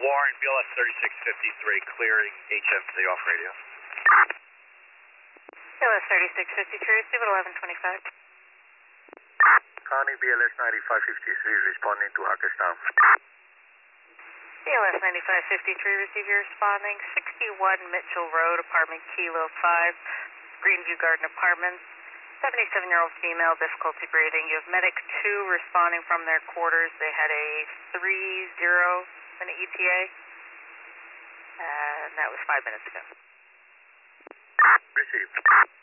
Warren, BLS 3653, clearing HM to the off radio. BLS 3653, receive at 1125. Connie, BLS 9553, responding to Hackettstown. BLS 9553, receive your responding 61 Mitchell Road, apartment Kilo 5, Greenview Garden Apartments. 77-year-old female, difficulty breathing. You have medic 2 responding from their quarters. They had a 3-0 minute ETA, and that was 5 minutes ago. Received.